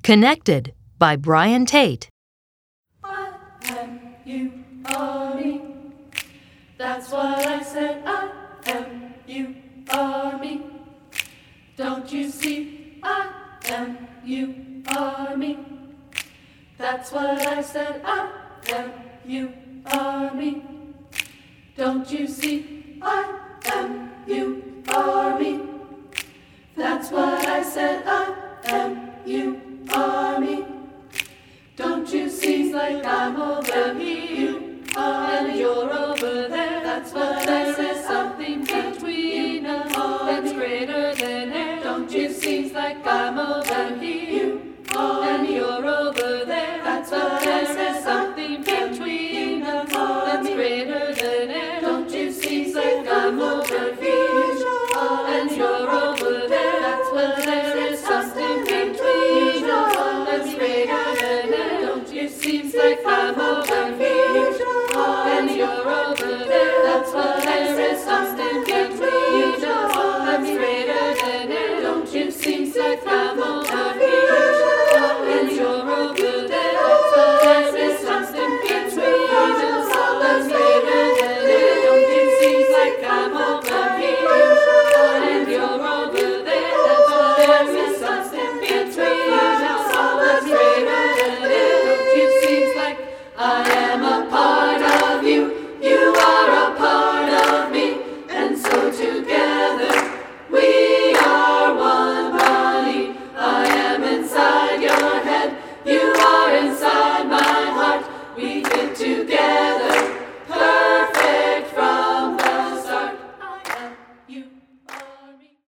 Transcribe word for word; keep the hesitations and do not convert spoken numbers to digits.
Connected by Brian Tate. I am, you are me. That's what I said. I am, you are me. Don't you see? I am, you are me. That's what I said. I am, you are me. Don't you see? I am, you are me. That's what I said. I am, you